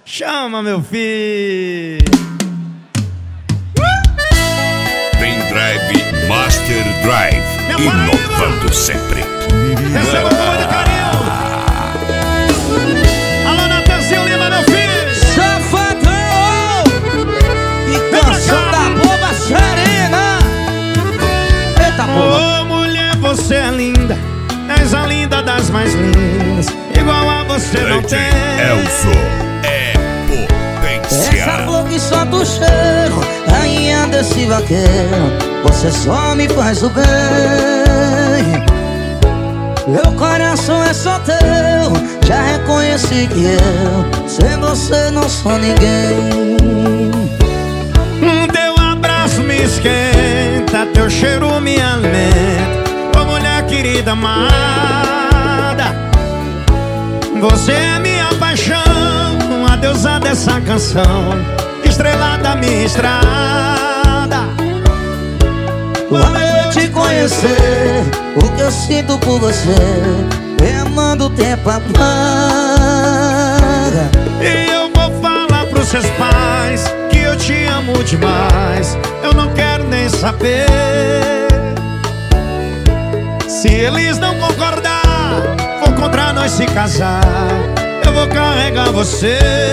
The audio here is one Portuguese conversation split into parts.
Chama, meu filho. Pendrive Master Drive, inovando sempre. Receba com muito carinho. Alô, Natanzinho Lima, meu filho. Safadão! E canção da boba serena. Eita porra. Ô, mulher, você é linda. És a linda das mais lindas. Igual a você não tem. Elzo é potência. Essa flor que solta o cheiro, rainha desse vaqueiro, você só me faz o bem. Meu coração é só teu, já reconheci que eu sem você não sou ninguém. Teu abraço me esquenta, teu cheiro me alimenta. Ô, mulher querida amada, você é minha paixão, a deusa dessa canção, estrela da minha estrada. Quando eu te conhecer, o que eu sinto por você, amando o tempo apaga. E eu vou falar pros seus pais que eu te amo demais. Eu não quero nem saber. Se eles não concordar, for contra nós se casar, eu vou carregar você.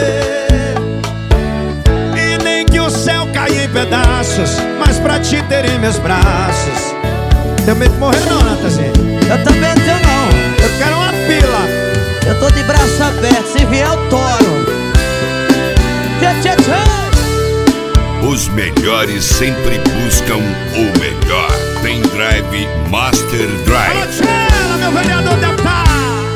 E nem que o céu caia em pedaços, mas pra te ter em meus braços. Tenho medo de morrer não, Natanzinho. Eu também tenho não. Eu quero uma pila. Eu tô de braço aberto, se vier eu toro. Tchê, tchê, tchê. Os melhores sempre buscam o melhor. Pendrive Master Alô, Drive. Tchela, meu vereador deputado.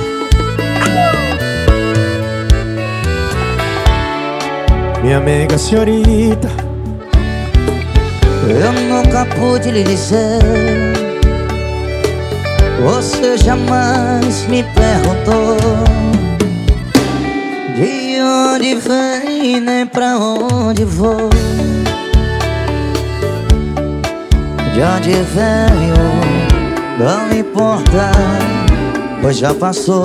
Minha amiga senhorita, Eu nunca pude lhe dizer, você jamais me perguntou de onde vem nem pra onde vou. De onde venho não importa, pois já passou.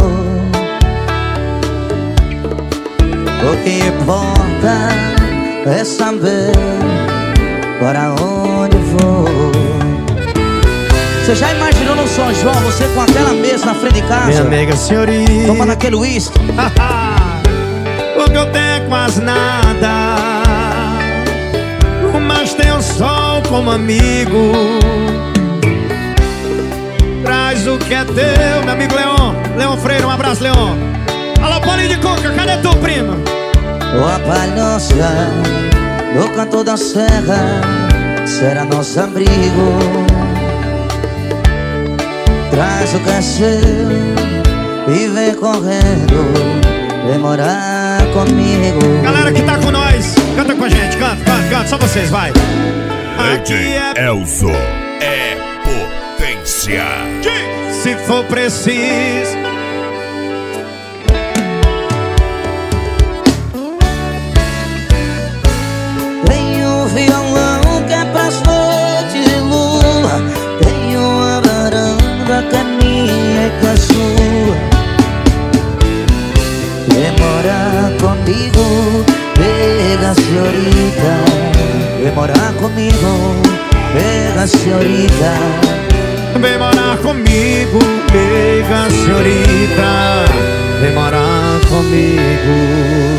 O que importa é saber para onde vou. Você já imaginou no São João, você com aquela mesa na frente de casa, minha amiga senhorita, tomando aquele uísque? o que eu tenho é quase nada, mas tenho o sol como amigo. Traz o que é teu, meu amigo Leon Freire, um abraço, Leon. Alô, Paulinho de Cuca, cadê tu, prima? O Palhoça, no canto da serra, será nosso abrigo. Traz o que é seu e vem correndo, vem morar comigo. Galera que tá com nós, canta com a gente, canta, só vocês, vai. Aqui é Elzo é potência. se for preciso. Tem um violão que é pras noites de lua, tem uma varanda que é minha e que é sua. Vem morar comigo, pega senhorita. Vem morar comigo, pega senhorita. Vem morar comigo, pega senhorita. Vem morar comigo.